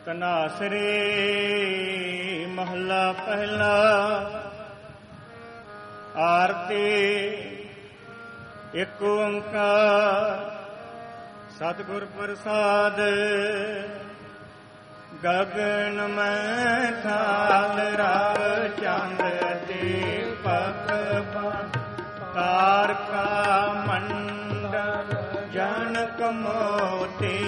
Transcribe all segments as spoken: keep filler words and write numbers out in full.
ਧਨਾਸਰੀ ਮਹੱਲਾ ਪਹਿਲਾ। ਆਰਤੀ ਇੱਕ ਓੰਕਾਰ ਸਤਿਗੁਰ ਪ੍ਰਸਾਦ। ਗਗਨ ਮੈਂ ਥਾਲ ਰਾਵ ਚੰਦ ਦੀਪਕ ਤਾਰਕਾ ਮੰਡਲ ਜਨਕ ਮੋਤੀ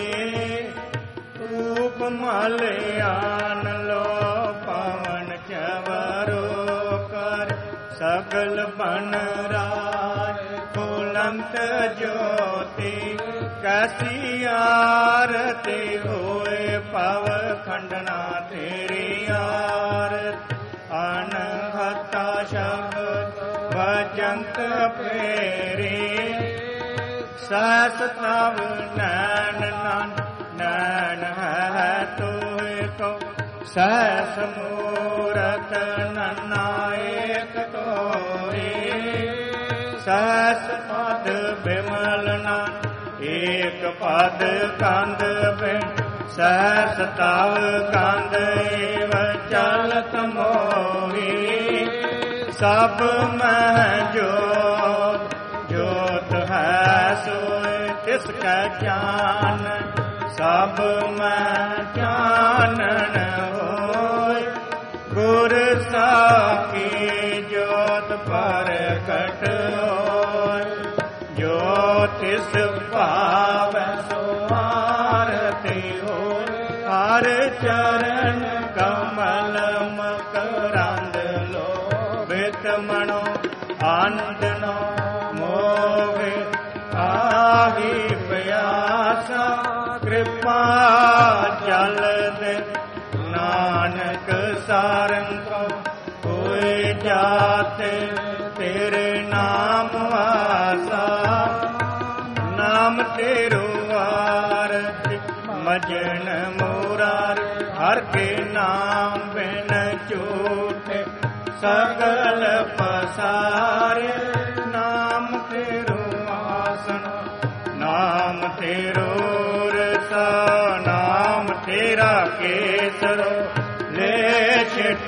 ਧੂਪ ਮਲਿਆਨ ਲੋ ਪਵਨ ਚਵਰੋ ਕਰ ਸਗਲ ਬਨ ਰਾਜ ਬੁਲੰਦ ਜੋਤੀ ਕੈਸੀ ਆਰਤੀ ਹੋਏ ਪਵ ਖੰਡਨਾ ਤੇਰੀ ਆਰਤ ਅਨਹਤਾ ਸ਼ਬਦ ਵਜੰਤ ਫੇਰੀ ਸਹਿਸ ਤਵ ਨੈਣ ਨਨ ਨੈਣ ਹੈ ਤੋਏ ਕੋ ਸਹਿਸ ਮੂਰਤ ਨਨਾਇਕ ਤੋਏ ਸਹਿਸ ਪਦ ਬਿਮਲ ਨਨ ਏਕ ਪਦ ਕੰਦ ਬਿਨ ਸਹਿਸ ਤਵ ਕੰਦ ਏਵ ਚਲਤ ਮੋਹੀ ਸਭ ਮਹਿ ਜੋਤ ਜੋਤ ਹੈ ਸੋਇ ਤਿਸ ਕੈ ਜਾਨ ਸਭ ਮੈਂ ਜਾਣਨ ਹੋਇ ਗੁਰ ਸਾਖੀ ਜੋਤ ਪ੍ਰਗਟ ਹੋਇ ਜੋ ਤਿਸ ਭਾਵੈ ਸੋ ਆਰਤੀ ਹੋਇ ਹਰ ਚਰਨ ਕਮਲ ਮਕਰੰਦ ਲੋਭਿਤ ਮਨੋ ਆਨੰਦਨੋ ਮੋਹਿ ਆਹੀ ਪਿਆਸਾ ਕਿਰਪਾ ਚਲਦੇ ਨਾਨਕ ਸਾਰੰਗੋ ਕੋਈ ਜਾਤੇ ਤੇਰੇ ਨਾਮ ਆਸਾ ਨਾਮ ਤੇਰੋ ਆਰਤੀ ਮਜਨ ਮੁਰਾਰ ਹਰ ਕੇ ਨਾਮ ਬਿਨ ਝੂਠੇ ਸਗਲ ਪਸਾਰੇ ਨਾਮ ਤੇਰੋ ਆਸਨ ਨਾਮ ਤੇਰੋ ਨਾਮ ਤੇਰਾ ਕੇਸਰੋ ਲੈ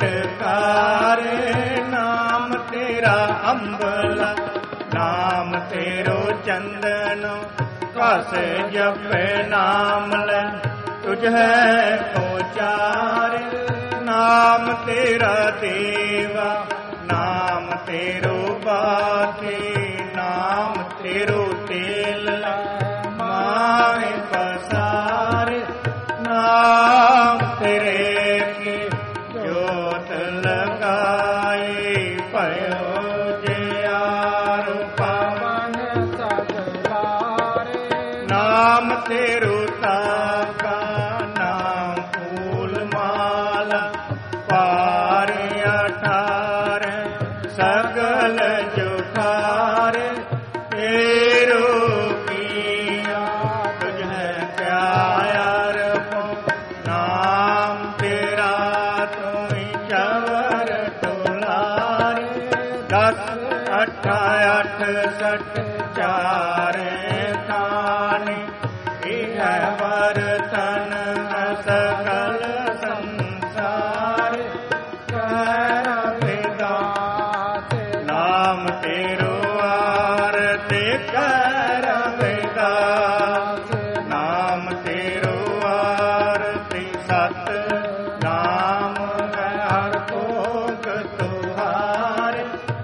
ਛਟਕਾਰੇ ਨਾਮ ਤੇਰਾ ਅੰਬਲਾ ਨਾਮ ਤੇਰੋ ਚੰਦਨੋ ਕਸ ਜਪੇ ਨਾਮ ਲੈ ਤੁਝੈ ਪਹੁੰਚਾਰੇ ਨਾਮ ਤੇਰਾ ਦੇਵਾ ਨਾਮ ਤੇਰੋ ਬਾਤੀ ਨਾਮ ਤੇਰੋ ਤੇਲ ਮਾਹੇ ਪਸਾਰੇ ਨਾਮ ਤੇਰੇ ਕੀ ਜੋਤ ਲਗਾਈ ਭਇਓ ਜਿਆਰੋ ਪਵਨ ਸਗਲਾਰੇ ਨਾਮ ਤੇਰੋ ਤਾਕਾ ਨਾਮ ਫੂਲ ਮਾਲਾ ਪਾਰ ਅਠਾਰ ਸਗਲ ਜੁਠਾਰੇ ਤੇਰੋ ਅਠ ਸਠ ਚਾਰੇ ਥਾਨੀ ਇਹ ਵਰਤਨ ਸਕਲ ਸੰਸਾਰ ਕਰ ਵਿਦਾਸ ਨਾਮ ਤੇਰੋ ਆਰਤੀ ਕਰ ਵਿਦਾਸ ਨਾਮ ਤੇਰੋ ਆਰਤੀ ਸਤ ਨਾਮ ਹੈ ਹਰ ਭੋਗ ਤੁਹਾਰੇ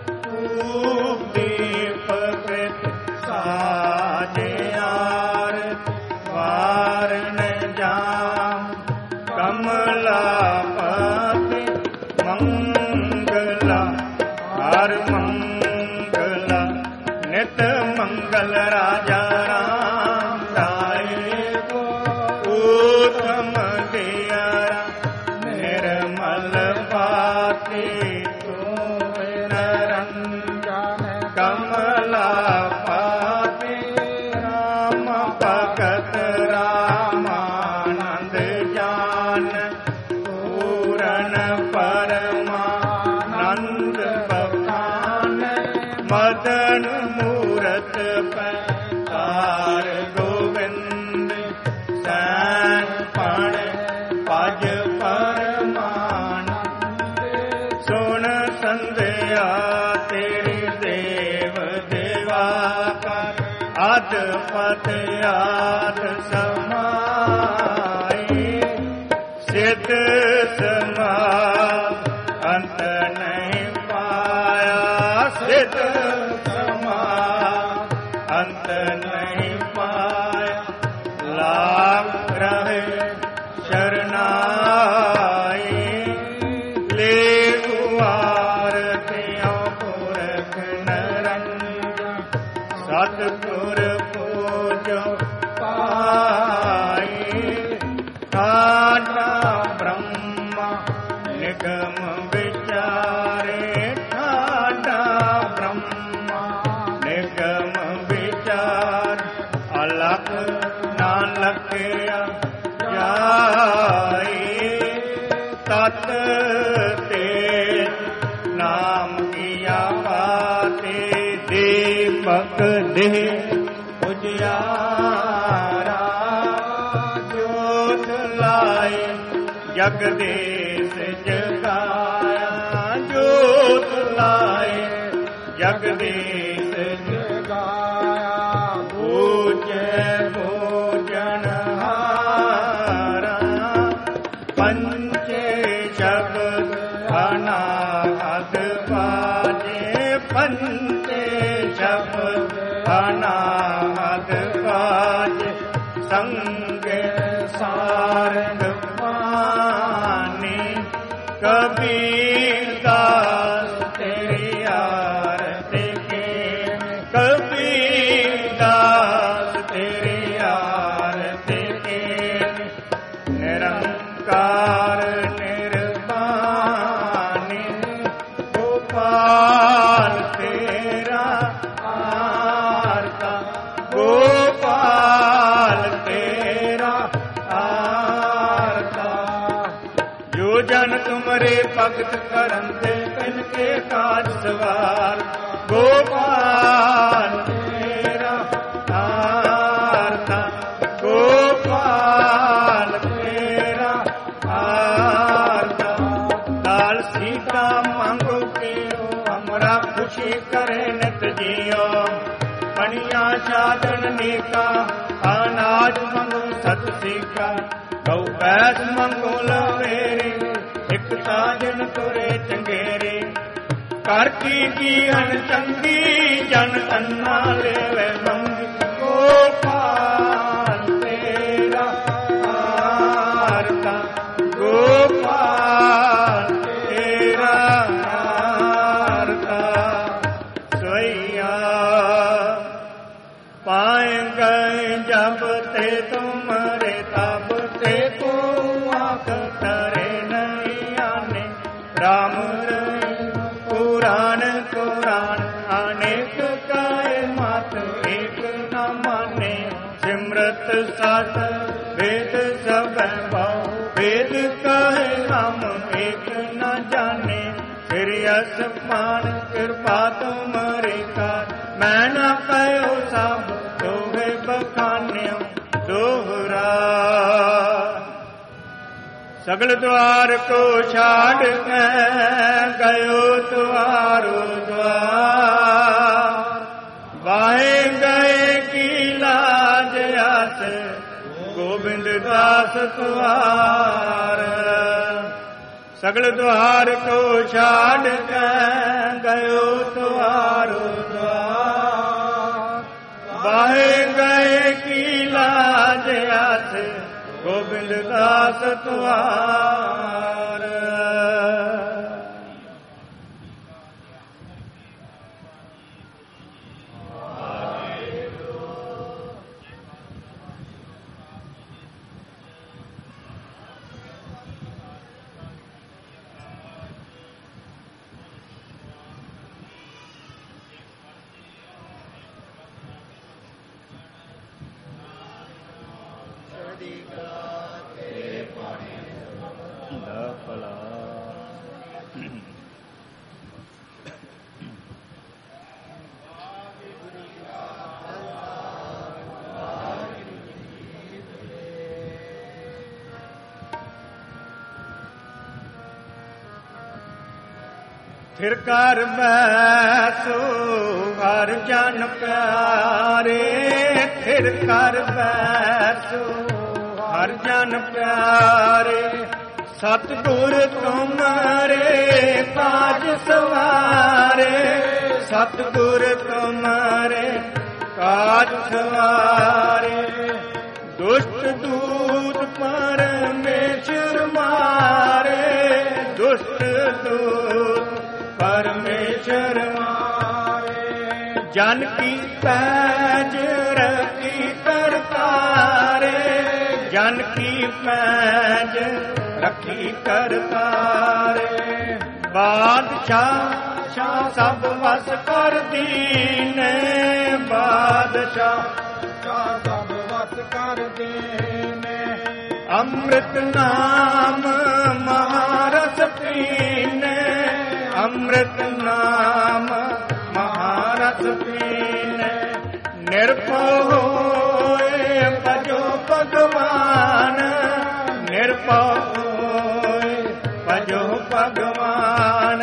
ਮੰਗਲਾ ਨਿਤ ਮੰਗਲ ਰਾਜਾ ਰਾਮ ਰਾਏ ਕੋ ਊਤਮ ਦਿਆਰਾ ਨਿਰਮਲ ਬਾਤੀ ਤੂੰ ਨਿਰੰਜਨ ਕਮਲਾ ਪਾਤੀ ਰਾਮ ਭਗਤ ਰਾਮਾਨੰਦ ਜਾਨ ਪੂਰਨ ਪਰਮਾਨੰਦ ਮਦਨ ਮੂਰਤ ਪੈ ਤਾਰ ਗੋਬਿੰਦ ਸੈਨ ਪਣ ਭਜ घाट पत आद समाए सिद्ध समाध अंत नहीं पाया सिद्ध समाध अंत नहीं पाया लाभ रहे शरणाई ले गुआर त्यों पुरख नरंजन सतगुर पूजो पाई ठाडा ब्रह्मा निगम विचारे ठाडा ब्रह्मा निगम विचार अलख नानक जाई तत ते नाम किया बाते दीपक दे उजियारा जोत लाए जगदीश जगाया जोत लाए जगदीश जगाया पूज्य भोजन हारा पंचे शब्द अनाहत बाजे पंचे शब्द अनाहत बाजे संग सारंग पानी कबीर दास तेरी आरती के कबीर दास तेरी आरती के निरंकार निर्वाणी गोपाल तेरा आरता गोपाल तेरा आरता जो जन तुमरे भगत करन ते तिनके काज सवार गोपाल तेरा आरता गोपाल तेरा आरता लाल सीता मांगो के हमरा खुशी करे नित जियो पनिया साधन नेका अनाज मंगो सत सीका गौ बैस मंगो लवेरे एक साजन तुरे चंगेरे कर की जीवन चंगी जन तन्ना लेवे मंगी गोपाल तेरा आरता गोपाल तेरा आरता सोइया पाए गए जब ते तुम्हारे तब ते को आँख करे नहीं आने राम रही पुराण कुरान अनेक काए मत एक न माने सिमरत साथ वेद सब बहु वेद कहे हम एक न जाने फिर यस मान कृपा तुम्हारे का मैं न कहो सब दोहे बखान्यो दोहरा सगल द्वार को छाड़ के गयो तुम्हारो द्वार वाहे गए की लाज आस गोविंद दास तुम्हार सगल द्वार को छाड़ के गयो तुम्हारो द्वार वाहे गए की लाज आस गोविंद दास तुम्हार ਫਿਰ ਕਰ ਬੈਸੋ ਹਰ ਜਨ ਪਿਆਰੇ, ਫਿਰ ਕਰ ਬੈਸੋ ਹਰ ਜਨ ਪਿਆਰੇ। ਸਤਿਗੁਰ ਤੁਮਰੇ ਕਾਜ ਸਵਾਰੇ, ਸਤਿਗੁਰ ਤੁਮਰੇ ਕਾਜ ਸਵਾਰੇ। ਦੁਸ਼ਟ ਦੂਤ ਪਰਮੇਸ਼ਰ ਮਾਰੇ, ਦੁਸ਼ਟ ਦੂਤ ਪਰਮੇਸ਼ਰ ਮਾਰੇ। ਜਨ ਕੀ ਪੈਜ ਰਖੀ ਕਰਤਾਰੇ, ਜਨ ਕੀ ਪੈਜ ਰਖੀ ਕਰਤਾਰੇ। ਬਾਦਸ਼ਾਹ ਸ਼ਾਹ ਸਭ ਵਸ ਕਰ ਦੀਨੇ, ਬਾਦਸ਼ਾਹ ਸ਼ਾਹ ਸਭ ਵਸ ਕਰ ਦੀਨੇ। ਅੰਮ੍ਰਿਤ ਨਾਮ ਮਹਾਰਸ ਪੀਨੇ, ਅੰਮ੍ਰਿਤ ਨਾਮ ਮਹਾਰਸ ਪੀਨੇ। ਨਿਰਭਉ ਹੋਏ ਭਜੋ ਭਗਵਾਨ, ਨਿਰਭਉ ਹੋਏ ਭਜੋ ਭਗਵਾਨ।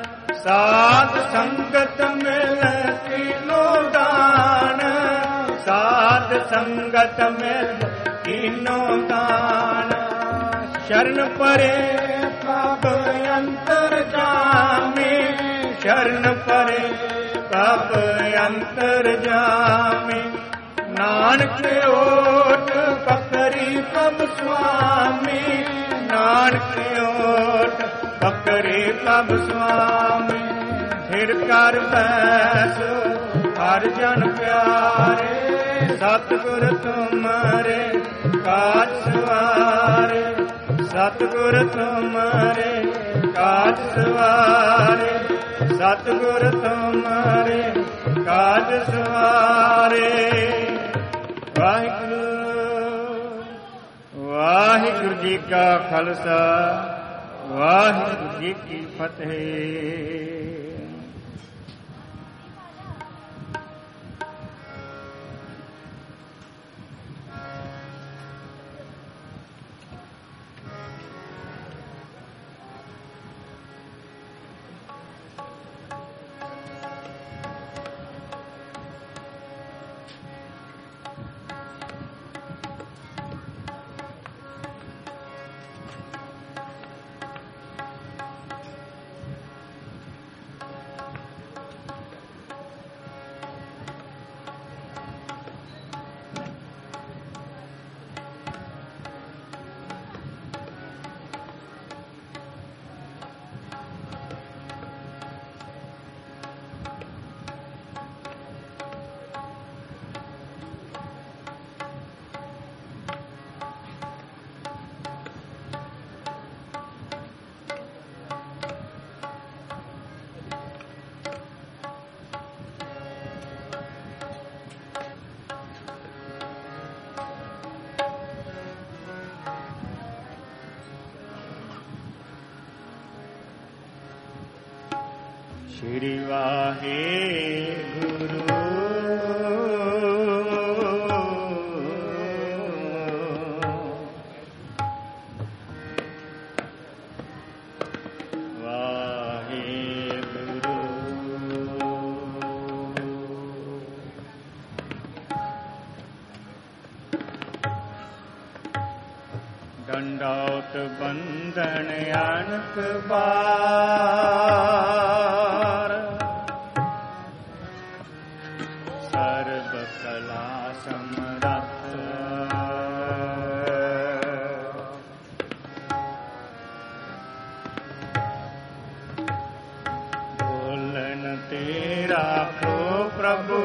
ਸਾਧ ਸੰਗਤ ਮਿਲ ਕੀਨੋ ਦਾਨ, ਸਾਧ ਸੰਗਤ ਮਿਲ ਕੀਨੋ ਦਾਨ। ਸ਼ਰਨ ਪਰੇ ਪ੍ਰਭ ਅੰਤਰ ਜਾਮੇ, ਸ਼ਰਨ ਪਰੇ ਪ੍ਰਭ ਅੰਤਰ ਜਾਮੇ। ਨਾਨਕ ਓਟ ਪਕਰੀ ਪ੍ਰਭ ਸੁਆਮੀ, ਨਾਨਕ ਓਟ ਪਕਰੀ ਪ੍ਰਭ ਸੁਆਮੀ। ਫਿਰ ਕਰ ਬੈਸੋ ਹਰ ਜਨ ਪਿਆਰੇ, ਸਤਿਗੁਰ ਤੁਮਰੇ ਕਾਜ ਸਵਾਰੇ, ਸਤਿਗੁਰ ਤੁਮਰੇ ਕਾਜ ਸਵਾਰੇ, ਸਤਿਗੁਰ ਤੁਮਰੇ ਕਾਜ ਸਵਾਰੇ। ਵਾਹਿਗੁਰੂ ਵਾਹਿਗੁਰੂ ਜੀ ਕਾ ਖਾਲਸਾ, ਵਾਹਿਗੁਰੂ ਜੀ ਕੀ ਫਤਿਹ। ਸ਼੍ਰੀ ਵਾਹਿਗੁਰੂ ਵਾਹਿਗੁਰੂ। ਡੰਡੌਤ ਬੰਧਨ ਅਨਕ ਬਾਰ, ਸਰਬ ਕਲਾ ਸਮਰੱਥ। ਬੋਲਨ ਤੇਰਾ ਕੋ ਪ੍ਰਭੂ,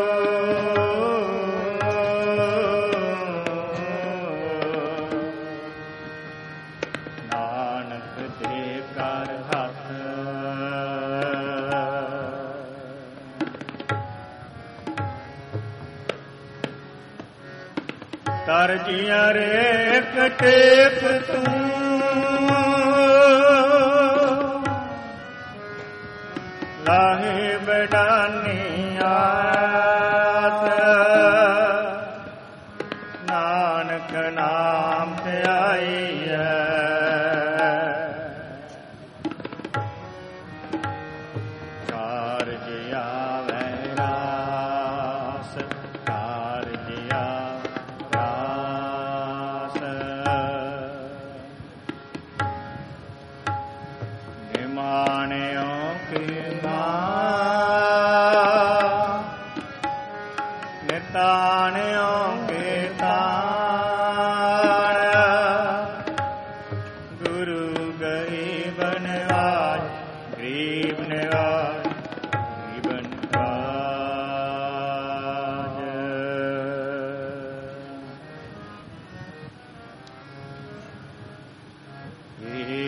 ਨਾਨਕ ਦੇ ਕਰ ਹੱਥ। ਤਰਜੀਆਂ ਰੇ ਕਟੇਪ ਤੂੰ, ਲਾਹੇ ਬਡਾਨੀ ਆਸ। ਨਾਨਕ ਨਾਮ ਤੇ ਆਈ ਹੈ, निमाणियों की माँ निताणियों के ताण गुरु गरीब नवाज गरीब नवाज गरीब नवाज। हे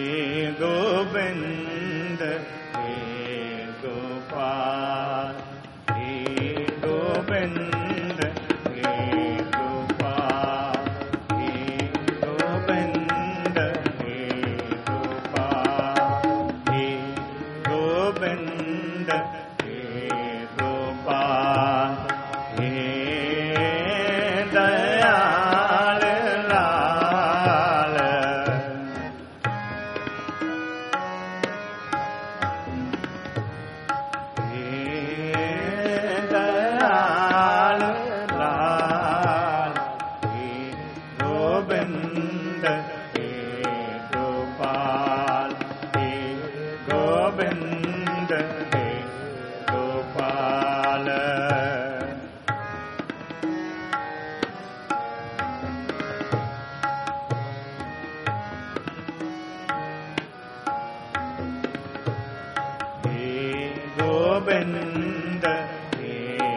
गोविंद हे गोपाल हे गोविंद हे गोपाल हे गोविंद हे गोपाल हे गोविंद हे गोपाल हे दयाल लाल हे दयाल लाल हे गोविंद हे गोपाल हे गोविंद हे गोपाल। हे गोविंद हे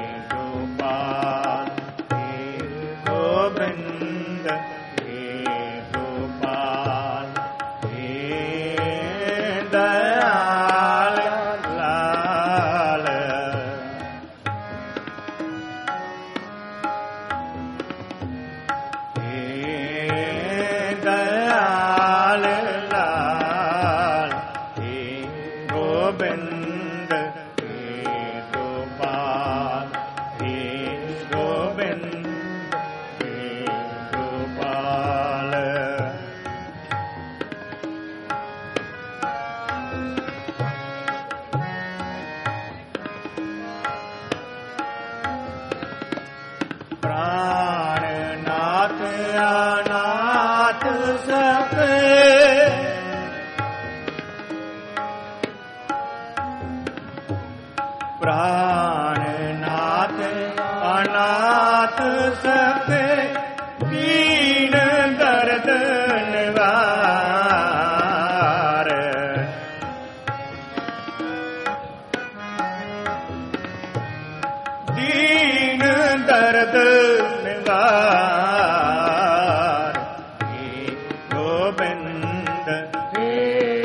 गोपाल हे गोविंद हे गोपाल हे दयाल लाल हे दयाल लाल हे गोविंद हे गोपाल हे गोविंद हे गोपाल। प्राणनाथ अनाथ सके प्राणनाथ अनाथ सके दीन दर्द निवार दीन दर्द निवार हे गोविंद हे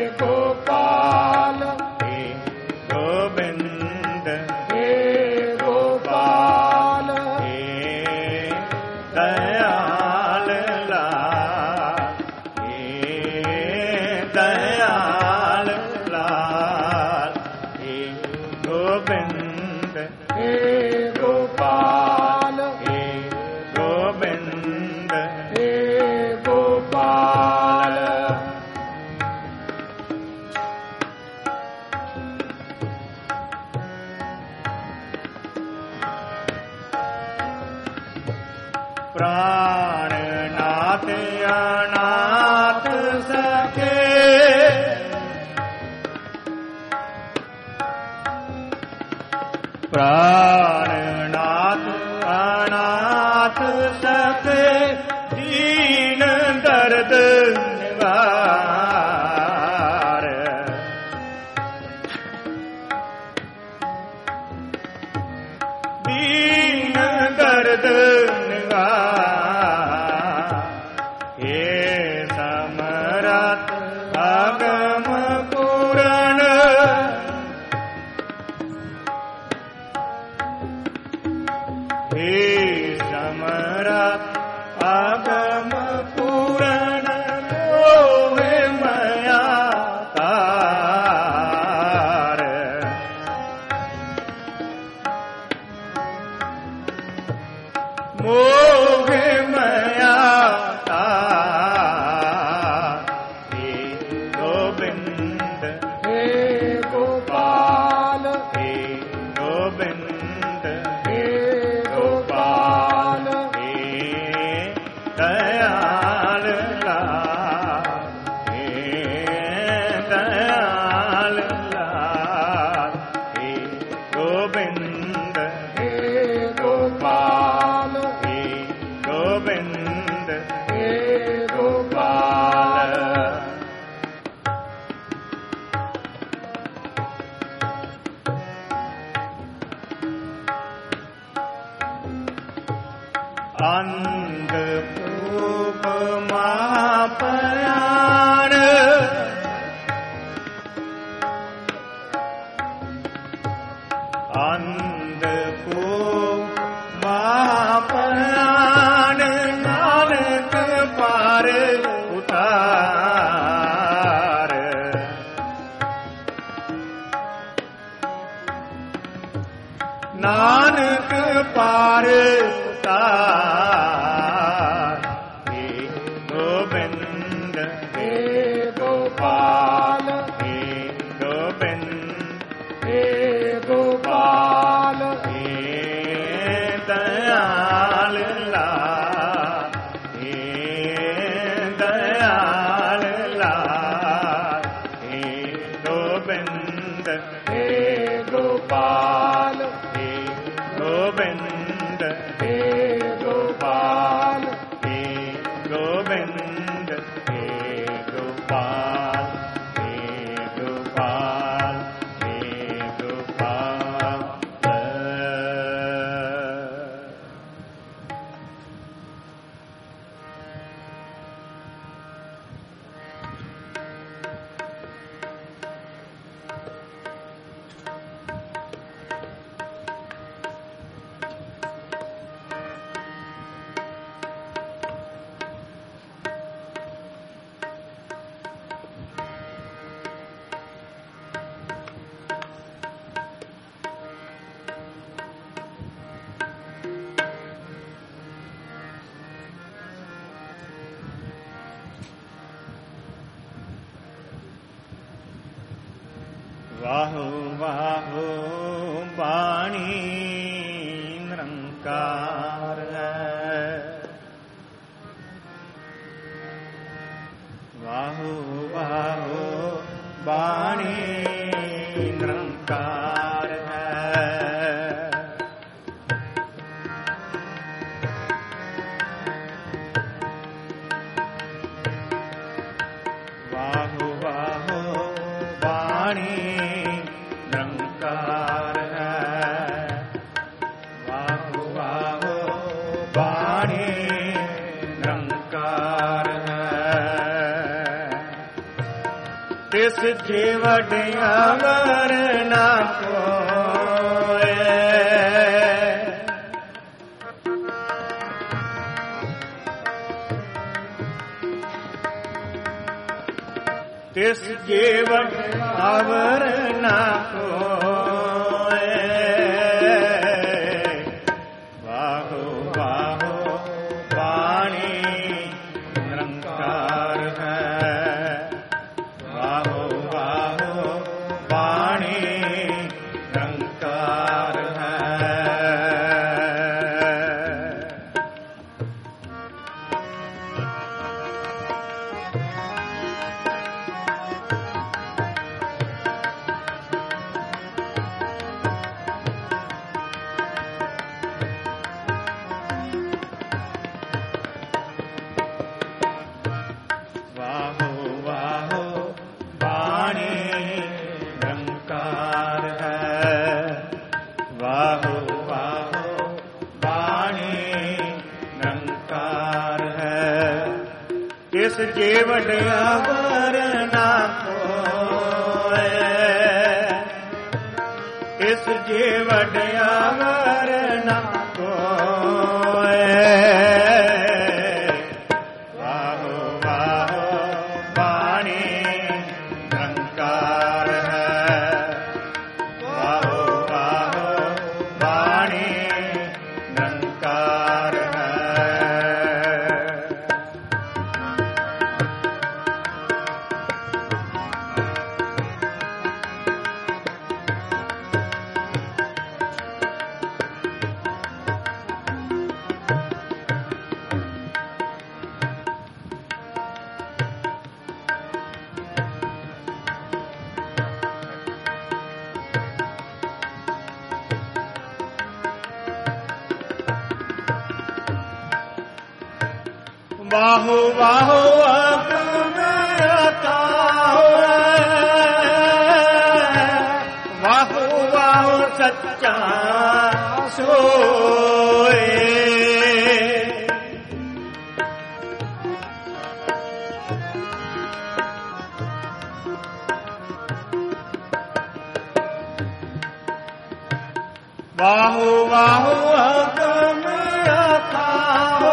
गोपाल हे गोविंद हे गोपाल हे दयाल लाल हे दयाल लाल हे गोविंद हे गोपाल हे गोविंद हे गोपाल। प्राणनाथ अनाथ सके प्राणनाथ अनाथ सके दीन दर्द निवार दीन दर्द निवार हे समरथ अगम पूरण हे समरथ अगम पूरण मोह मया तार मोह मया तार हे ਮਹਾਪਰਾਣ ਅੰਧ ਕੋ ਮਹਾਪਰਾਣ ਨਾਨਕ ਪਾਰ ਉਤਾਰ ਨਾਨਕ ਪਾਰ ਉਤਾਰ ਹੇ ਗੋਬਿੰਦ ਹੇ ਗੋਪਾਲ ਹੇ ਗੋਬਿੰਦ ਹੇ ਗੋਪਾਲ ਹੇ ਦਇਆਲ ਲਾਲ ਹੇ ਦਇਆਲ ਲਾਲ ਹੇ ਗੋਬਿੰਦ ਹੇ ਗੋਪਾਲ ਹੇ ਗੋਬਿੰਦ ਹੇ ਗੋਪਾਲ ਹੇ ਗੋਬਿੰਦ ਹੇ ਗੋਪਾਲ ਹੇ ਗੋਪਾਲ ਹੇ ਗੋਪਾਲ ਵਾਹੋ ਵਾਹੋ ਬਾਣੀ ਨਿਰੰਕਾਰ ਹੈ ਵਾਹੋ ਵਾਹੋ ਬਾਣੀ ਨਿਰੰਕਾਰ ਹੈ ਵਾਹੋ ਵਾਹੋ ਬਾਣੀ ਨਿਰੰਕਾਰ ਹੈ ਵਾਹੋ ਵਾਹੋ ਬਾਣੀ ਨਿਰੰਕਾਰ ਹੈ ਤਿਸ ਜੇ ਵਡਿਆ ਵਰ ਨਾ ਕੋਇ ਤਿਸ ਜੇ ਵਡਿਆ ਵਰ ਨਾ ਕੋਇ ਵਾਹੋ ਵਾਹੋ ਬਾਣੀ ਨਿਰੰਕਾਰ ਹੈ ਵਾਹੋ ਵਾਹੋ ਬਾਣੀ ਨਿਰੰਕਾਰ ਹੈ ਤਿਸ ਜੇ ਵਡਿਆ ਵਰ ਨਾ ਕੋਇ ਤਿਸ ਜੇ ਵਡਿਆ ਵਰ ਨਾ ਕੋਇ ਵਾਹੋ ਵਾਹੋ ਬਾਣੀ ਨਿਰੰਕਾਰ ਹੈ ਵਾਹੋ ਵਾਹੋ ਬਾਣੀ ਨਿਰੰਕਾਰ ਹੈ ਵਾਹੋ ਵਾਹੋ ਆਤਮ ਅਤਾਉ ਵਾਹੋ ਵਾਹੋ ਸੱਚਾ ਸੋਏ ਵਾਹੋ ਵਾਹੋ ਅਗਮ ਅਥਾਹ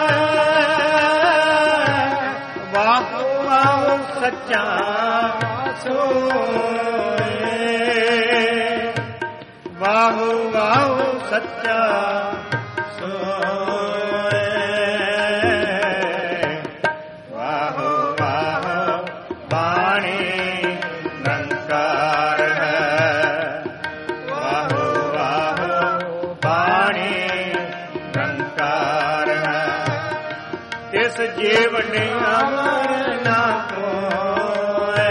ਵਾਹੋ ਵਾਹੋ ਸੱਚਾ ਸੋਏ ਵਾਹੋ ਵਾਹੋ ਸੱਚਾ ਸੋਏ ਵਾਹੋ ਵਾਹੋ ਬਾਣੀ ਨਿਰੰਕਾਰ ਹੈ ਵਾਹੋ ਵਾਹੋ ਬਾਣੀ ਨਿਰੰਕਾਰ ਹੈ ਤਿਸ ਜੀਵ ਨਿਆਮਰ ਨਾ ਕੋਏ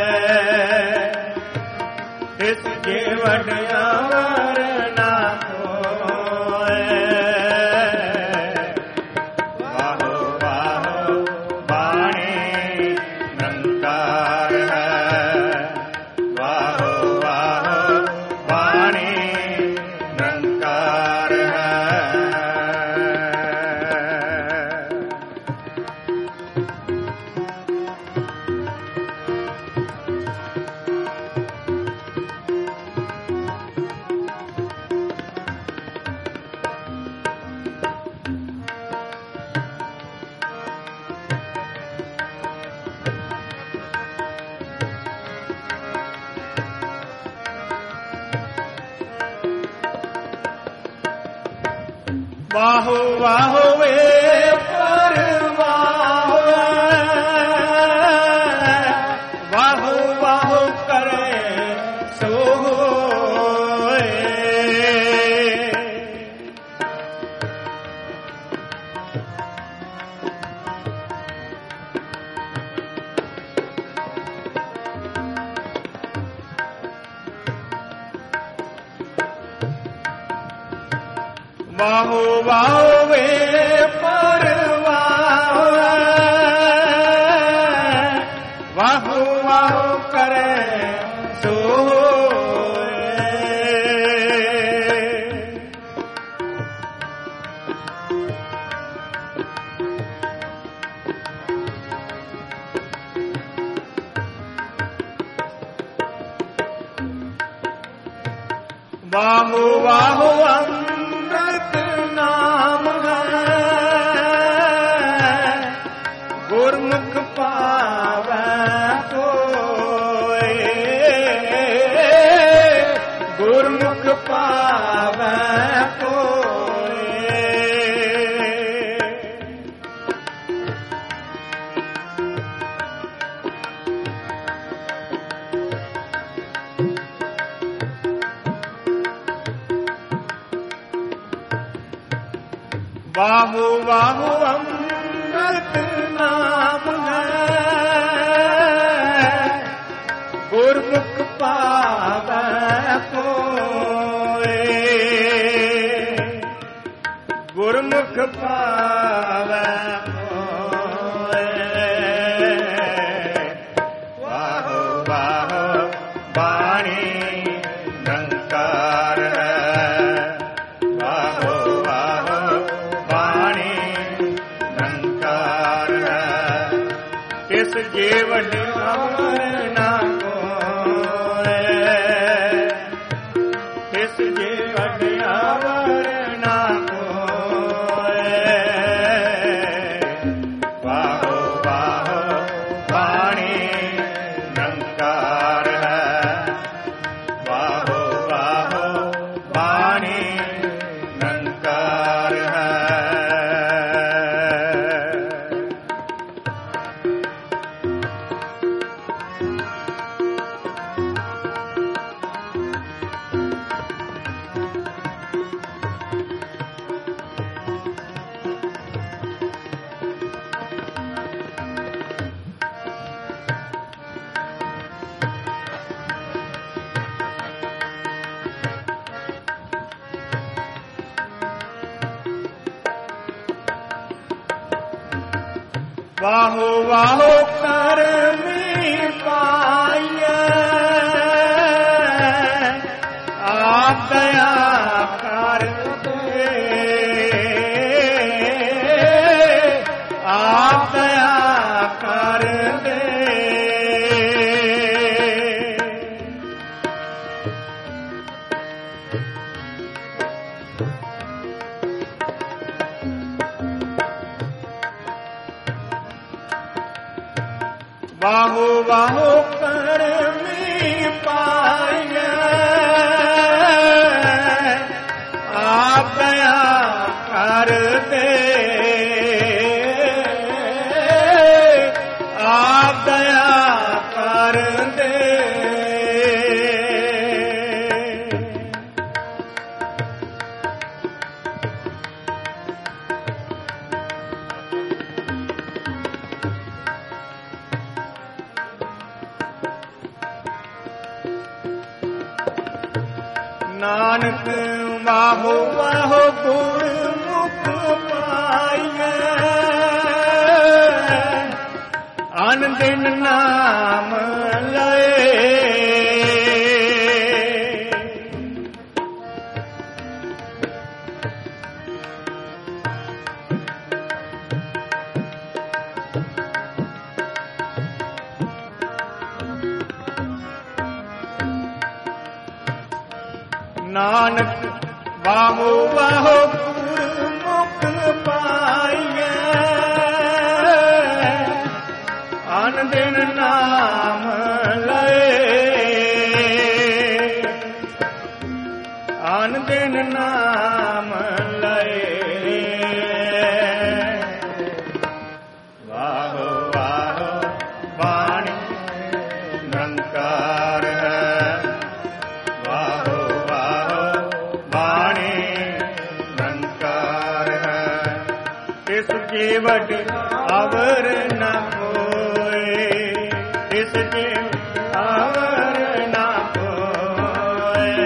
ਤਿਸ ਜੀਵ ਨਿਆਮਰ ਨਾ ਕੋਏ ਵਾਹੋ ਵਾਹੋ ਬਾਣੀ ਨਿਰੰਕਾਰ ਹੈ ਵਾਹੋ ਵਾਹੋ ਬਾਣੀ ਨਿਰੰਕਾਰ ਹੈ ਵਾਹੋ ਵਾਹੋ ਵੇ ਪਰਵਾਹ ਵਾਹੋ ਵਾਹੋ ਕਰੇ ਸੋਏ ਵਾਹੋ ਵਾਹੋ ਵੇ ਪਰਵਾਹ ਵਾਹੋ ਵਾਹੋ ਕਰੇ ਸੋਏ ਵਾਹੋ ਵਾਹੋ ਅੰਮ੍ਰਿਤ ਨਾਮ ਹੈ ਗੁਰਮੁਖ ਪਾਵੈ ਕੋਇ ਗੁਰਮੁਖ ਪਾਵੈ ਕੋਇ ਵਾਹੋ ਵਾਹੋ ਅੰਮ੍ਰਿਤ ਨਾਮ ਹੈ ਗੁਰਮੁਖ ਪਾਵੈ ਕੋਇ ਗੁਰਮੁਖ ਪਾਵੈ ਕੋਇ ਵਾਹੋ ਵਾਹੋ ਬਾਣੀ ਨਿਰੰਕਾਰ ਹੈ ਵਾਹੋ ਵਾਹੋ ਬਾਣੀ ਨਿਰੰਕਾਰ ਹੈ ਤਿਸ ਜੀਵ ਨਿਆਮਰ ਨਾ ਕੋਇ ਤਿਸ ਜੀਵ ਨਿਆਮਰ ਨਾ ਕੋਇ ਵਾਹੋ ਵਾਹੋ ਬਾਣੀ ਨਿਰੰਕਾਰ ਹੈ ਵਾਹੋ ਵਾਹੋ ਬਾਣੀ ਨਿਰੰਕਾਰ ਹੈ ਵਾਹੋ ਵਾਹੋ ਕਰਮੀ ਪਾਈਐ ਆਪ ਦਇਆ ਕਰ ਦੇ ਆਪ ਦਇਆ ਕਰ ਦੇ ਵਾਹੋ ਵਾਹੋ ਕਰਮੀ ਪਾਈਐ, ਆਪ ਦਇਆ ਕਰਦੇ, ਆਪ ਦਇਆ ਕਰਦੇ। ਨਾਨਕ ਵਾਹੋ ਵਾਹੋ ਗੁਰਮੁਖ ਪਾਈਐ, ਅਨ ਦਿਨ ਨਾਮ ਲਏ। ਨਾਨਕ ਵਾਹੋ ਵਾਹੋ ਗੁਰਮੁਖ ਪਾਈਐ, ਅਨ ਦਿਨ ਨਾਮ ਲਏ, ਅਨ ਦਿਨ ਨਾਮ ਲਏ। ਵਾਹੋ ਵਾਹੋ ਬਾਣੀ ਨਿਰੰਕਾਰ ਹੈ, ਵਾਹੋ ਇਸ ਜੀਵਟ ਅਵਰ ਨ ਕੋਇ, ਇਸ ਜੀਵ ਅਵਰ ਨ ਕੋਇ।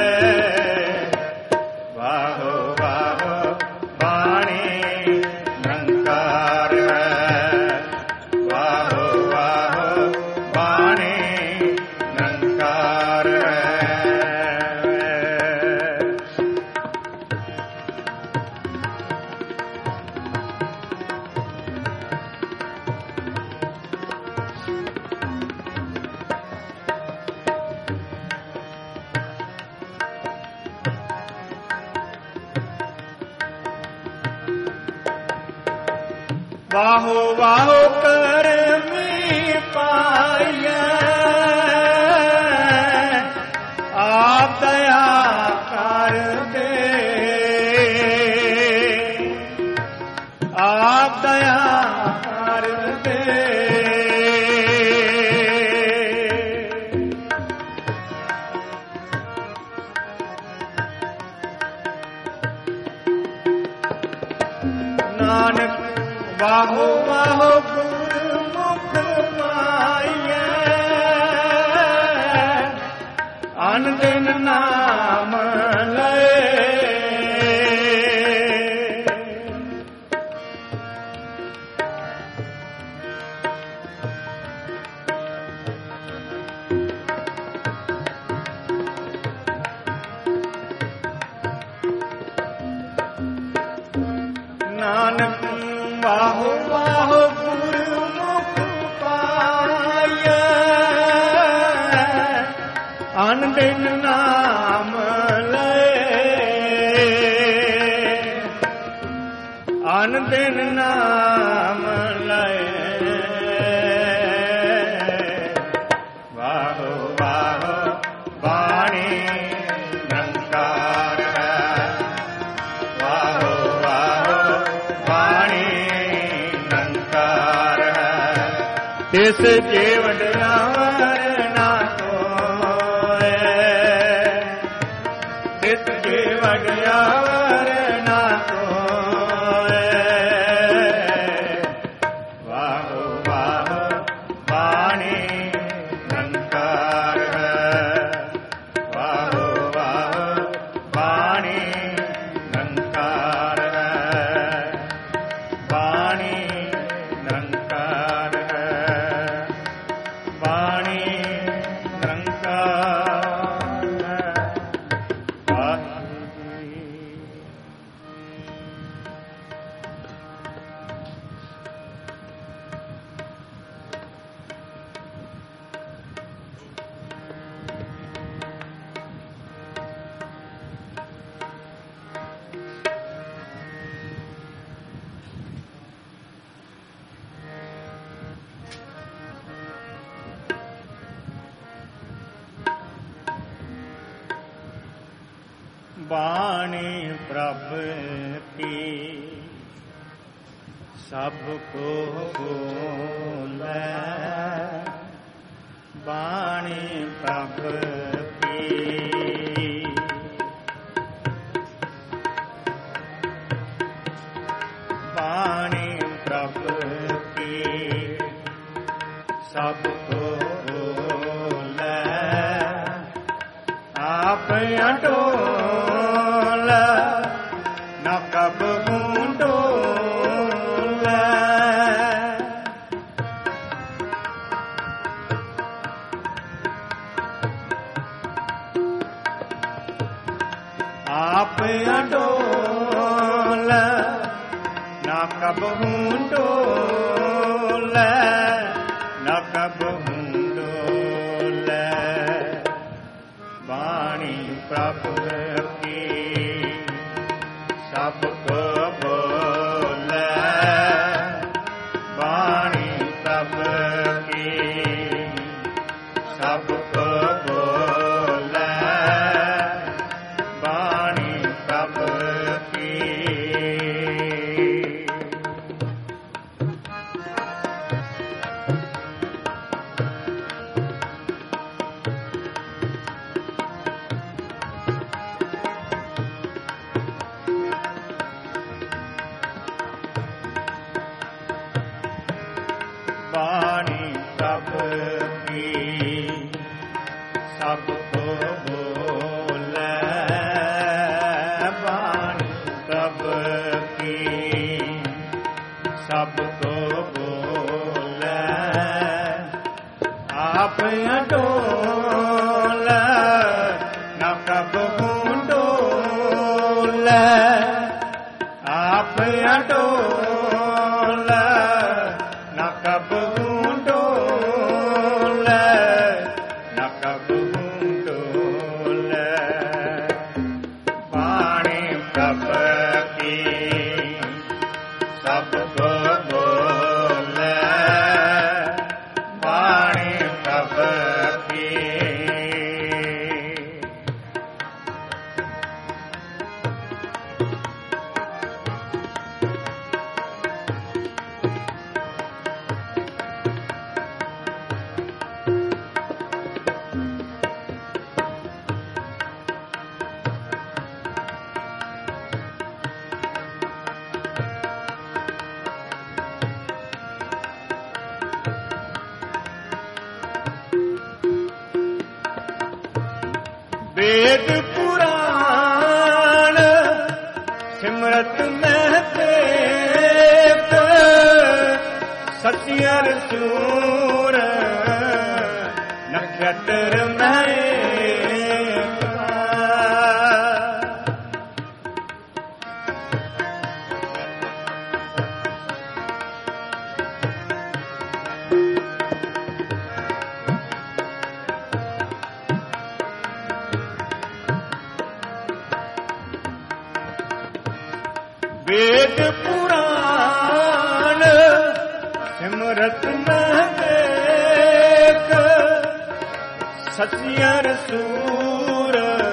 ਵਾਹੋ ਵਾਹੋ ਬਾਣੀ ਨਿਰੰਕਾਰ ਹੈ, ਵਾਹੋ ਵਾਹੋ ਬਾਣੀ ਨਿਰੰਕਾਰ ਹੈ। ਵਾਹੋ ਵਾਹੋ ਕਰਮੀ ਪਾਈਐ, ਆਪ ਦਇਆ ਕਰਦੇ, ਆਪ ਦਇਆ ਕਰਦੇ। ਨਾਨਕ ਵਾਹੋ ਵਾਹੋ ਗੁਰਮੁਖ ਪਾਈਐ, ਅਨ ਦਿਨ ਨਾਮ ਲਏ। ਨਾਨਕ ਵਾਹੋ ਵਾਹੋ ਗੁਰਮੁਖ ਪਾਈਐ, ਅਨ ਦਿਨ ਨਾਮ ਲਏ, ਅਨ ਦਿਨ ਨਾਮ ਲਏ। ਵਾਹੋ ਵਾਹੋ ਬਾਣੀ ਨਿਰੰਕਾਰ ਹੈ, ਵਾਹੋ ਵਾਹੋ ਬਾਣੀ ਨਿਰੰਕਾਰ ਹੈ। ਇਸ ਜੀਵਨ ਅਵਰ ਨਾ ਕੋਇ, ਇਸ ਜੀਵਨ ਅਵਰ ਨਾ ਕੋਇ। ਵਾਹੋ ਵਾਹੋ ਬਾਣੀ ਨਿਰੰਕਾਰ ਹੈ, ਵਾਹੋ ਵਾਹੋ ਬਾਣੀ ਨਿਰੰਕਾਰ ਹੈ, ਬਾਣੀ ਨਿਰੰਕਾਰ ਹੈ, ਬਾਣੀ बाणी प्रभ की सबको बोले, बाणी प्रभ की बाणी प्रभ की सबको बोले, आप अटोल न कब डोल, आप अटोल न कब डोल, न कब डोल, बाणी प्रभ की सबको बोले, बाणी प्रभ की सबको बोले, बाणी प्रभ की बाणी प्रभ की सबको बोले, बाणी प्रभ की सबको बोले, आप अटोल न कब डोल, आप अटोल न कब डोल, न कब डोल, बाणी प्रभ की सबको बोले, बाणी प्रभ की वेद पुराण सिमरत महते, सचियर सूर नक्षत्र में, वेद पुराण सिमरत महते, सचियर सूर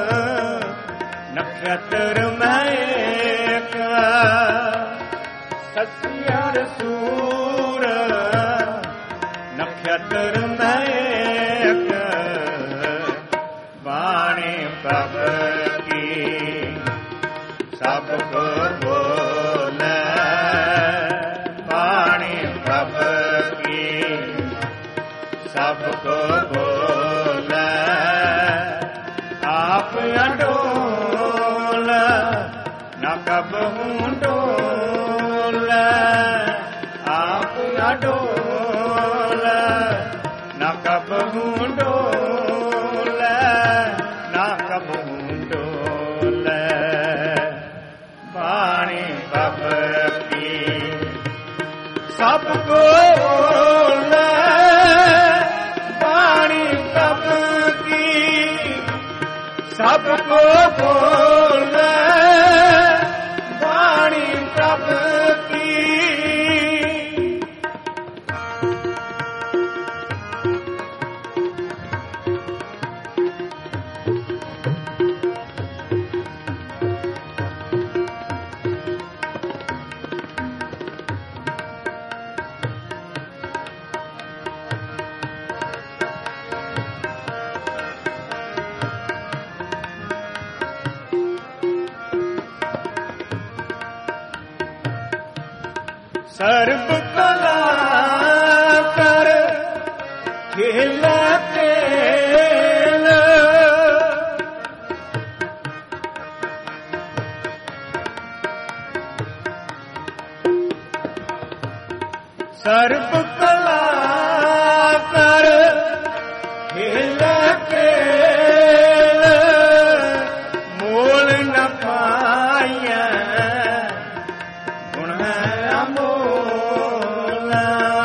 नक्षत्र में, सचियर सूर नक्षत्र में, बाणी प्रभ की सबको बोले, बाणी प्रभ की सबको बोले, आप अटोल न कब डोल, आप अटोल न कब डोल, न कब डोल, बाणी प्रभ की सबको बोले, बाणी प्रभ की सबको बोले, बाणी प्रभ की ਸਰਬ ਕਲਾ ਕਰ ਖੇਲਾ ਤੇਲ ਸਰਬ ਕਲਾ ਕਰ ਖੇਲਾ ਤੇਲ ਮੋਲ ਨ ਪਾਈਐ ਗੁਣ ਹੈ ਅਮੋਲ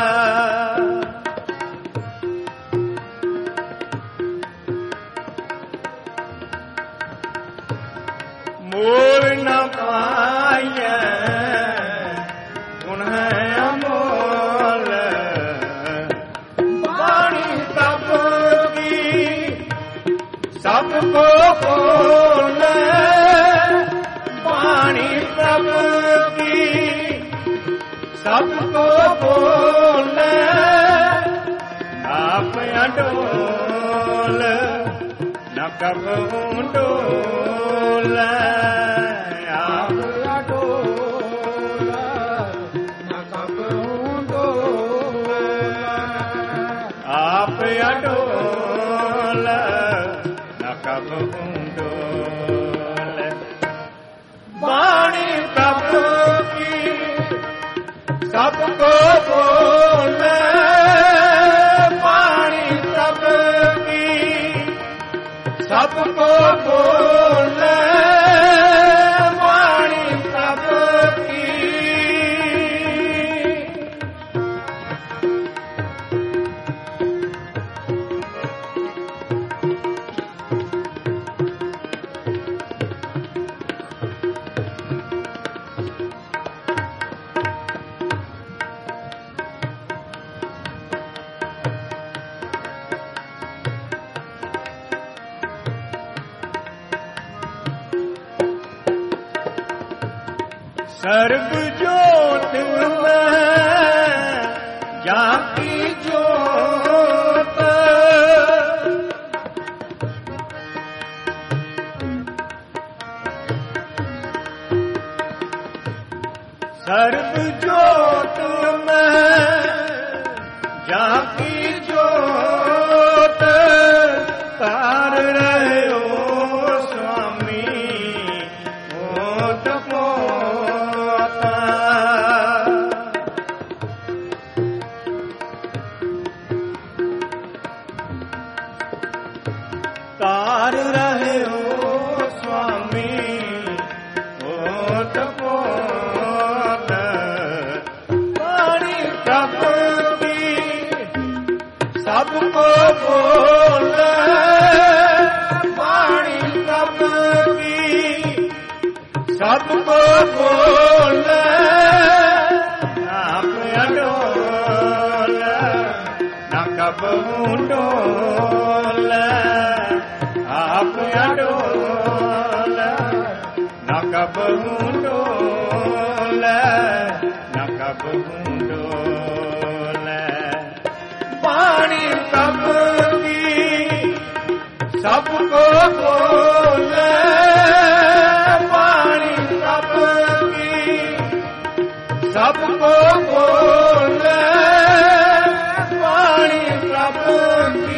ਮੋਲ ਨ ਪਾਈਐ ਗੁਣ ਹੈ ਅਮੋਲ ਬਾਣੀ ਤਪ ਕੀ ਸਭ ਕੋ ਬੋਲੇ ਬਾਣੀ ਤਪ ਕੀ ਸਭ ਕੋ ਬੋਲੇ ਆਪ ਅਡੋਲ ਨ ਕਬਹੂ ਡੋਲੇ ਆਪ ਅਡੋਲ ਨ ਕਬਹੂ ਡੋਲੇ ਆਪ ਅਡੋਲ ਨ ਕਬਹੂ ਡੋਲੇ ਬਾਣੀ ਤਪ ਕੀ ਸਭ ਕੋ ਬੋਲੇ ਬਾਣੀ ਤਪ ਕੀ ਸਭ ਕੋ ਬੋਲੇ ਬਾਣੀ ਤਪ ਕੀ ਸਰਬ ਜੋਤ ਮੈਂ ਜਾਤੀ ਜੋਤ ਸਰਬ ਜੋਤ ਮੈਂ ਜਾਤੀ ਜੋਤ ਤਾਰ ਰਹਿਓ ਸੁਆਮੀ ਓਤ ਤਾਰ ਰਹਿਓ ਸੁਆਮੀ ਓਤ ਪੋਤ ਬਾਣੀ ਤਪ ਕੀ ਸਭ ਕੋ ਬੋਲੇ ਬਾਣੀ ਤਪ ਕੀ ਸਭ ਕੋ ਬੋਲੇ ਆਪ ਅਡੋਲ ਨ ਕਬਹੂ ਡੋਲੇ ਆਪ ਅਡੋਲ ਨ ਕਬਹੂ ਡੋਲੇ ਨ ਕਬਹੂ ਡੋਲੇ ਬਾਣੀ ਤਪ ਕੀ ਸਭ ਕੋ ਬੋਲੇ ਬਾਣੀ ਤਪ ਕੀ ਸਭ ਕੋ ਬੋਲੇ ਬਾਣੀ ਤਪ ਕੀ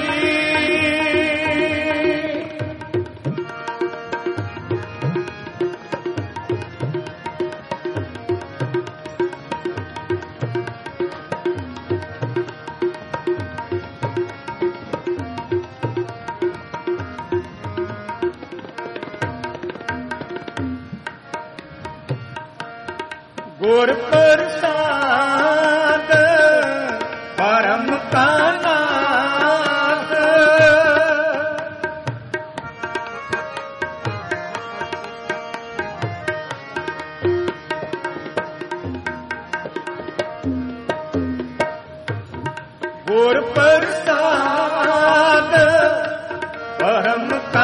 ਗੁਰ ਪ੍ਰਸਾਦ ਪਰਮ ਕਾ ਨਾਥ ਗੁਰ ਪ੍ਰਸਾਦ ਪਰਮ ਕਾ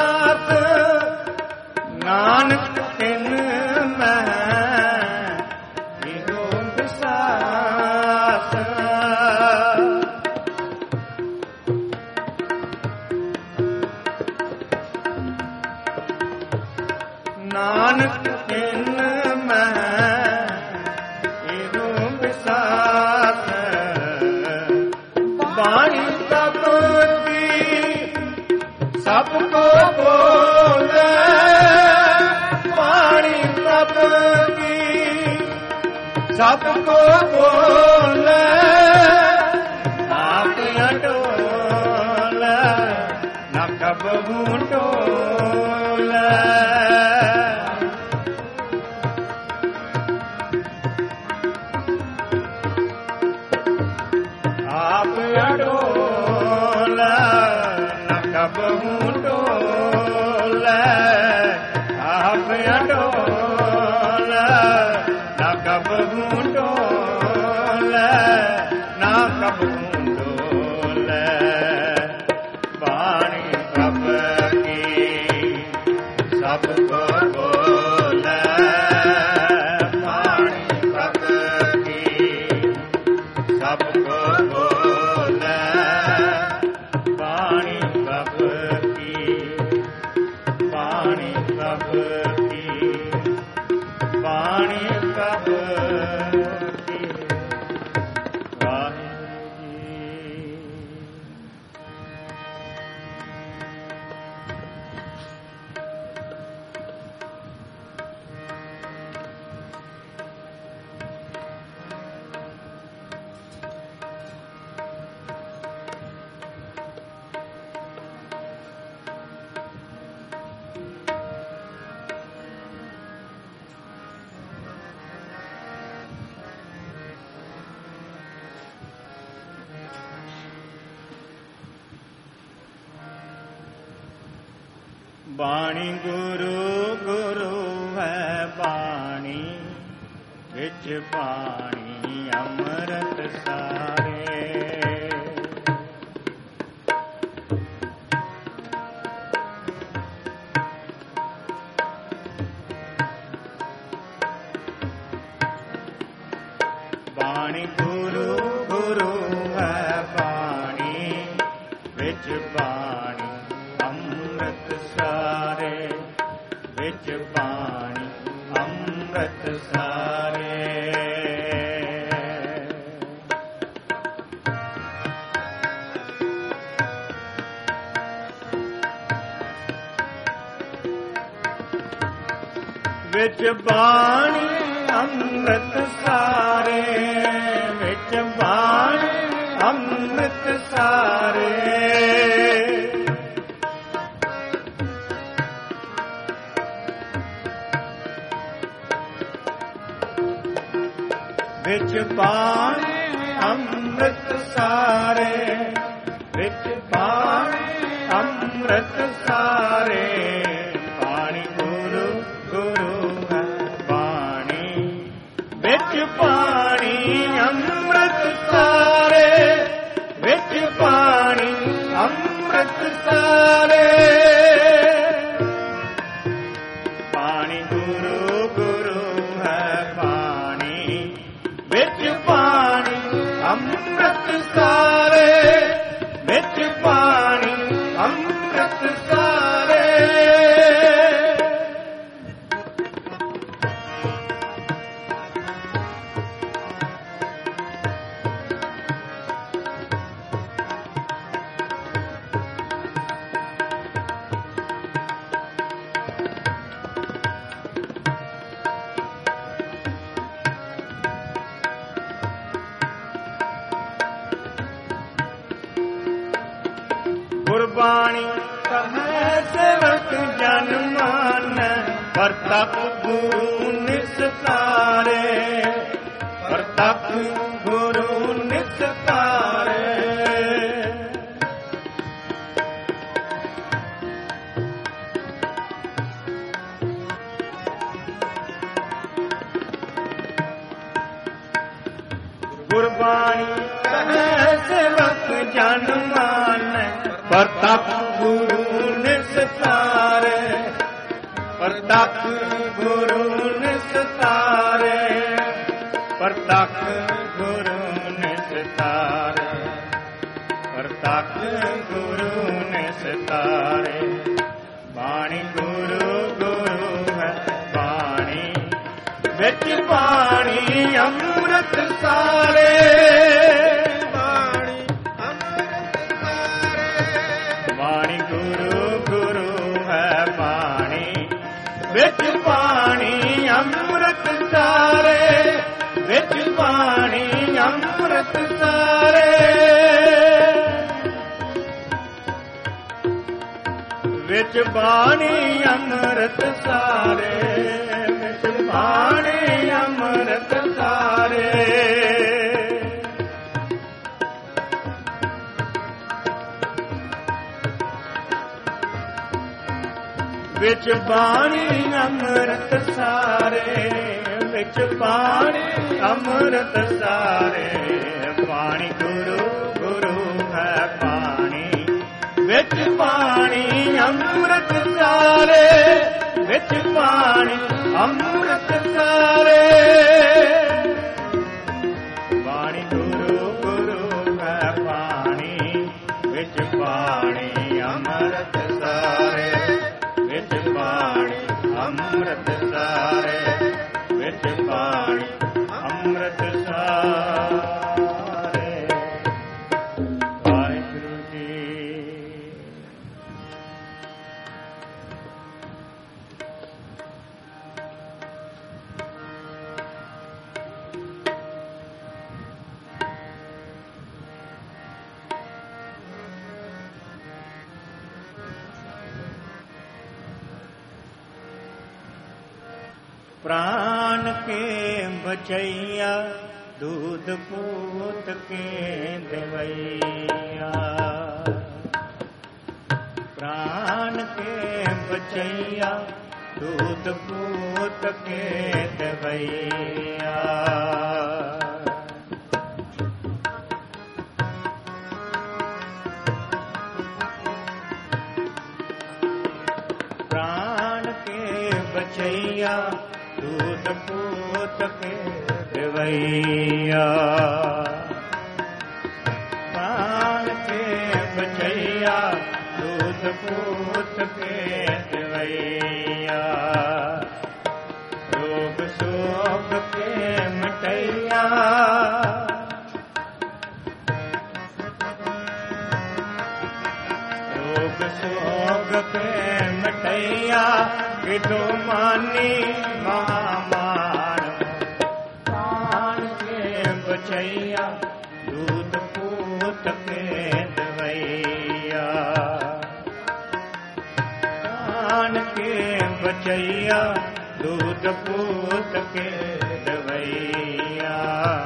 ਨਾਥ ਨਾਨਕ ਤਿਨ ਮੈਂ तप की सबको बोले, वाणी तप की सबको बोले, आप अटोल न कबहू टोल। आप अटोल न कबहू टोल, आप अटोल न कबहू टोल, न कबहू टोल। वाणी तप की सबको बोले, वाणी तप की सबको बोले, वाणी तप की, वाणी तप की, वाणी तप की। वाहिगुरू जी। ਬਾਣੀ ਗੁਰੂ ਗੁਰੂ ਹੈ ਬਾਣੀ, ਵਿੱਚ ਪਾਣੀ ਅੰਮ੍ਰਿਤ ਸਾਰੇ। ਬਾਣੀ ਗੁਰੂ ਗੁਰੂ ਹੈ ਬਾਣੀ, ਵਿੱਚ ਪਾਣੀ ਅੰਮ੍ਰਿਤ ਸਾਰੇ, ਵਿੱਚ ਪਾਣੀ ਅੰਮ੍ਰਿਤ ਸਾਰੇ। ਵਿੱਚ ਬਾਣੀ ਅੰਮ੍ਰਿਤ ਸਾਰੇ, ਵਿੱਚ ਬਾਣੀ ਅੰਮ੍ਰਿਤ ਸਾਰੇ। ਵਿੱਚ ਬਾਣੀ ਅੰਮ੍ਰਿਤ ਸਾਰੇ, ਵਿੱਚ ਬਾਣੀ ਅੰਮ੍ਰਿਤ ਸਾਰੇ। ਬਾਣੀ ਗੁਰੂ ਗੁਰੂ ਹੈ ਬਾਣੀ, ਵਿੱਚ ਪਾਣੀ ਅੰਮ੍ਰਿਤ ਸਾਰੇ, ਵਿੱਚ ਪਾਣੀ ਅੰਮ੍ਰਿਤ ਸਾਰੇ। ਬਾਣੀ ਗੁਰੂ ਗੁਰੂ ਹੈ ਬਾਣੀ, ਵਿੱਚ ਪਾਣੀ ਅੰਮ੍ਰਿਤ ਸਾਰੇ, ਵਿੱਚ ਪਾਣੀ ਅੰਮ੍ਰਿਤ ਸਾਰੇ। ਗੁਰਬਾਣੀ ਕਹੈ ਸੇਵਕ ਜਨ ਮਾਨ, ਪ੍ਰਤਪ ਗੁਰੂ ਨਿਸਤਾਰੇ, ਪ੍ਰਤਪ ਗੁਰੂ ਨਿਸਤਾਰੇ। ਗੁਰਬਾਣੀ ਕਹੈ ਸੇਵਕ ਜਨ ਮਾਨ, ਪ੍ਰਤਪ ਗੁਰੂ ਨਿਸਤਾਰੇ, ਪ੍ਰਤਪ ਗੁਰੂ ਨਿਸਤਾਰੇ, ਪ੍ਰਤਪ ਗੁਰੂ ਨਿਸਤਾਰੇ, ਪ੍ਰਤਪ ਗੁਰੂ ਨਿਸਤਾਰੇ। ਬਾਣੀ ਗੁਰੂ ਗੁਰੂ ਹੈ ਬਾਣੀ, ਵਿੱਚ ਪਾਣੀ ਅੰਮ੍ਰਿਤ ਸਾਰੇ। ਬਾਣੀ ਅੰਮ੍ਰਿਤ ਵਿੱਚ ਪਾਣੀ ਅੰਮ੍ਰਿਤ ਸਾਰੇ ਵਿੱਚ ਪਾਣੀ ਅੰਮ੍ਰਿਤ ਸਾਰੇ ਵਿੱਚ ਪਾਣੀ ਅੰਮ੍ਰਿਤ ਸਾਰੇ ਵਿੱਚ ਪਾਣੀ ਅੰਮ੍ਰਿਤ ਸਾਰੇ ਵਿੱਚ ਪਾਣੀ ਅੰਮ੍ਰਿਤ ਸਾਰੇ ਪਾਣੀ ਗੁਰੂ ਗੁਰੂ ਹੈ ਪਾਣੀ ਵਿੱਚ ਪਾਣੀ ਅੰਮ੍ਰਿਤ ਸਾਰੇ ਵਿੱਚ ਪਾਣੀ ਅੰਮ੍ਰਿਤ ਸਾਰੇ ਪਾਣੀ ਗੁਰੂ ਗੁਰੂ ਹੈ ਪਾਣੀ ਵਿੱਚ ਪਾਣੀ ਅੰਮ੍ਰਿਤ ਸਾਰੇ ਵਿੱਚ ਪਾਣੀ ਅੰਮ੍ਰਿਤ ਸਾਰੇ ਵਿੱਚ ਪਾਣੀ ਅੰਮ੍ਰਿਤ ਸਾਰੇ ਵਾਹਿਗੁਰੂ ਜੀ। प्राण के बचैया दूध पूत के देवैया प्राण के बचैया दूध पूत के देवैया प्राण के बचैया दूध पूत के देवैया प्राण के बचैया दूध पूत के देवैया रोग शोक के मिटैया रोग शोक के मिटैया किदो मानी महामान प्राण के बचैया दूध पूत के देवैया प्राण के बचैया दूध पूत के देवैया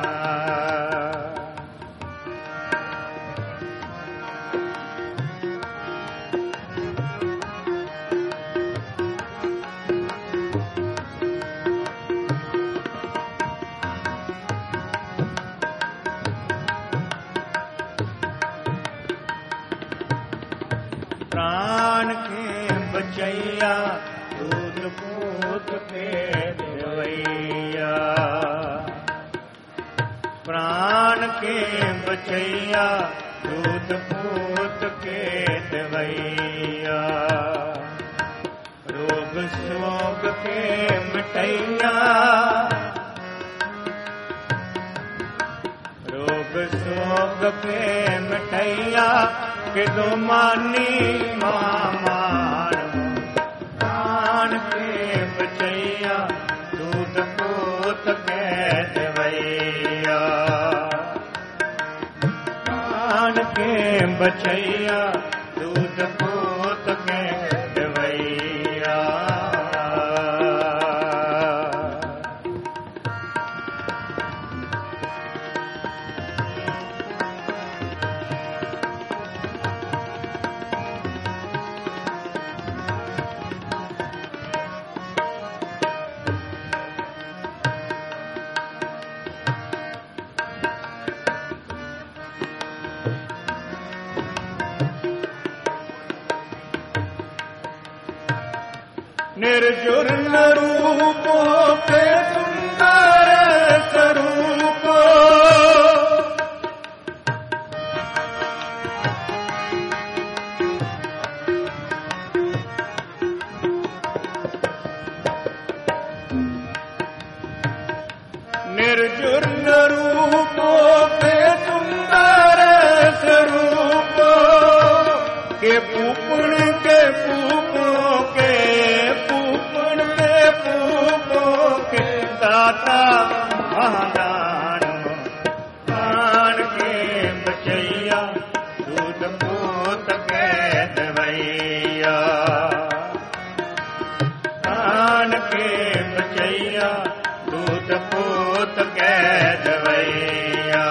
प्राण के बचैया दूध पूत के देवैया प्राण के बचैया दूध पूत के देवैया रोग शोक के मिटैया रोग शोक के मिटैया किदो मानी महामान प्राण के बचैया दूध पूत के देवैया प्राण के बचैया दूध पूत के देवैया निर्जुर रूपो के सुंदर स्वरूपो निर्जुर रूपो के सुंदर स्वरूपो के पूपण के पूपो के पूपण के पूपो के दाता महादाता दूत पूत के दवैया प्राण के बचैया दूत पूत के दवैया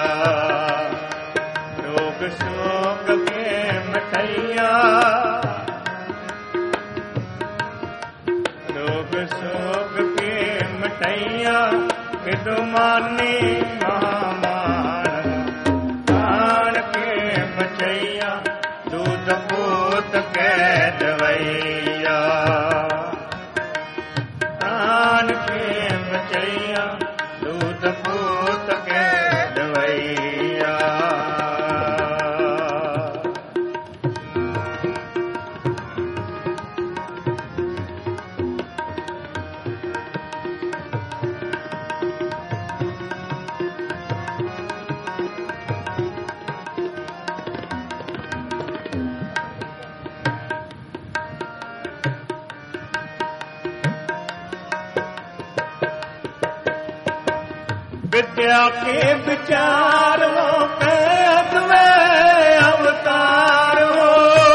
रोग शोक के मठैया रोग शोक के मठैया किदुमानी महामान प्राण के बचैया दूध पूत के दवैया प्राण के बचैया दूध पूत के दवैया विद्या के विचारों के अद्वैत अवतार हो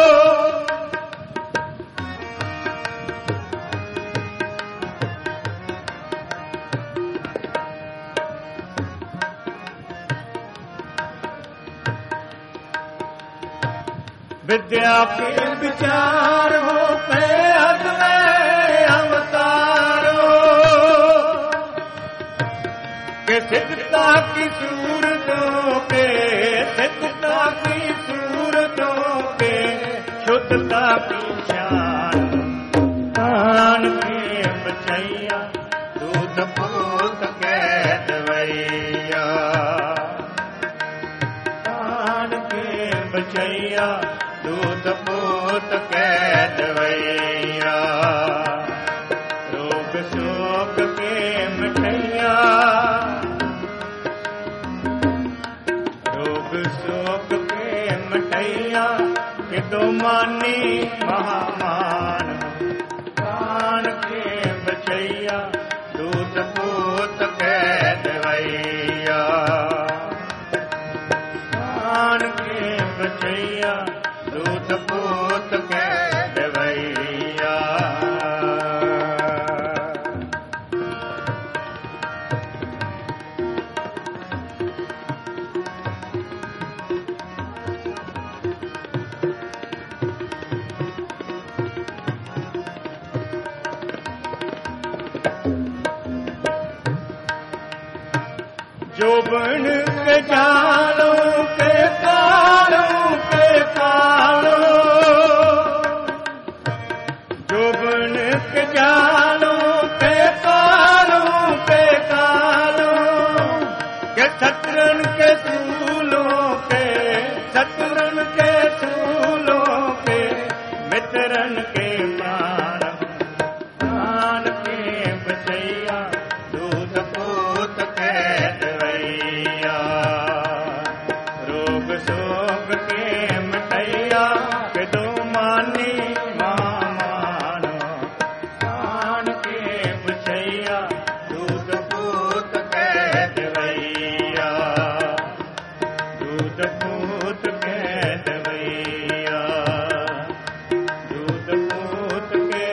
विद्या के विचारों के अद्वैत अवतार हो के सिद्धता की सूरतों पे सिद्धता की सूरतों पे शुद्धता की शान प्राण के बचैया दूध पूत के दवैया प्राण के बचैया दूध पूत के दवैया रोग शोक के मिठैया शोक के मठैया किदुमानी महामान प्राण के बचैया दूध पूत के दवैया प्राण के बचैया दूध पूत के दवैया जोबन के जालों के कालों के कालों जोबन के जालों के कालों के कालों के शत्रन के सूलों के शत्रन के सूलों के मित्रन के प्राण प्राण के बचैया दूध पूत के रोग शोक के मिठैया किदुमानी महामान प्राण के बचैया दूध पूत के दवैया दूध पूत के दवैया दूध पूत के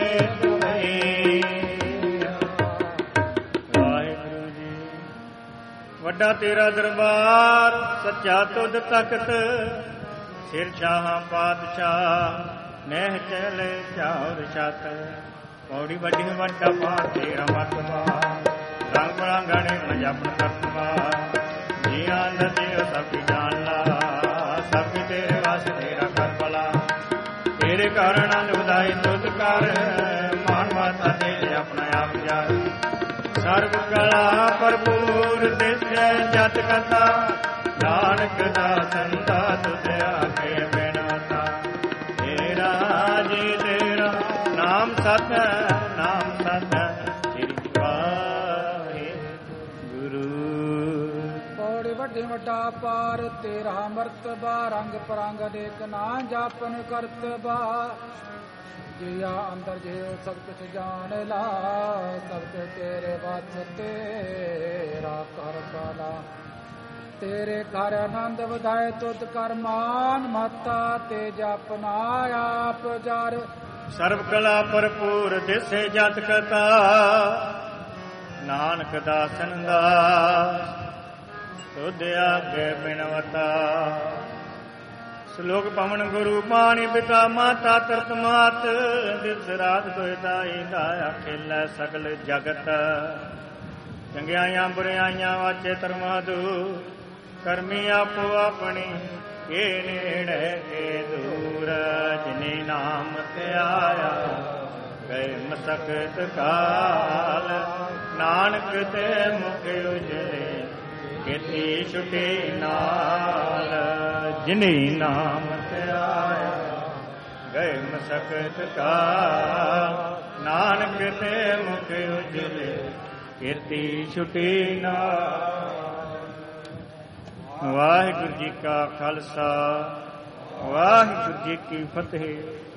दवैया। वाहिगुरू जी वड्डा तेरा दरबार सच्चा तुद तख्त सिर शाह पातशाह नेह चले चाउर छत पौड़ी वड्डी वड्डा पार तेरा मतवा रंग बरांगणे मजपन करतवा जिया नदियो सबकी जान ला सबकी तेरे वास तेरा कर भला तेरे कारण उदाई तुद कर मान माता तेरे अपना आप जा सर्व कला भरपूर दिशे जत कथा नानक दासन दा तुझे आके बिनाता तेरा जी तेरा नाम सत नाम सत श्री वाहिगुरू। पौड़ी वड्डी वड्डा पार तेरा मर्तबा रंग परंग देख ना जापन करतबा जिया अंदर जियो सब कुछ जान ला सब कुछ तेरे बात तेरा कर बाला ਤੇਰੇ ਘਰ ਆਨੰਦ ਵਧਾਏ ਤੁਧ ਕਰ ਮਾਨ ਮਹਤਾ ਤੇ ਜਪਨਾ ਆਪ ਜਰ ਸਰਬ ਕਲਾ ਭਰਪੂਰ ਦਿਸੇ ਜਤ ਕਥਾ ਨਾਨਕ ਦਾਸਨ ਦਾਸ ਤੁਧ ਆਗੇ ਬਿਨਵਤਾ ਸ਼ਲੋਕ ਪਵਨ ਗੁਰੂ ਬਾਣੀ ਪਿਤਾ ਮਾਤਾ ਤਰਤ ਮਾਤ ਦਿਸ ਰਾਤ ਦੁਇਦਾਈ ਦਾ ਖੇਲੇ ਸਗਲ ਜਗਤ ਚੰਗਿਆਈਆਂ ਬੁਰਿਆਈਆਂ ਵਾਚੇ ਧਰਮਾਦੂ ਕਰਮੀ ਆਪੋ ਆਪਣੀ ਇਹ ਨੇੜੇ ਕੇ ਦੂਰ ਜਿਨੇ ਨਾਮ ਤੇ ਆਇਆ ਗਏ ਮਸਕਤ ਕਾਲ ਨਾਨਕ ਤੇ ਮੁਖ ਉਜਲੇ ਕੀਤੀ ਛੁਟੀ ਨਾਲ ਜਿਨੇ ਨਾਮ ਤੇ ਆਇਆ ਗਏ ਮਸਕਤ ਕਾਲ ਨਾਨਕ ਤੇ ਮੁਖ ਉਜਲੇ ਕੀਤੀ ਛੁਟੀ ਨਾਲ। ਵਾਹਿਗੁਰੂ ਜੀ ਕਾ ਖਾਲਸਾ ਵਾਹਿਗੁਰੂ ਜੀ ਕੀ ਫਤਿਹ।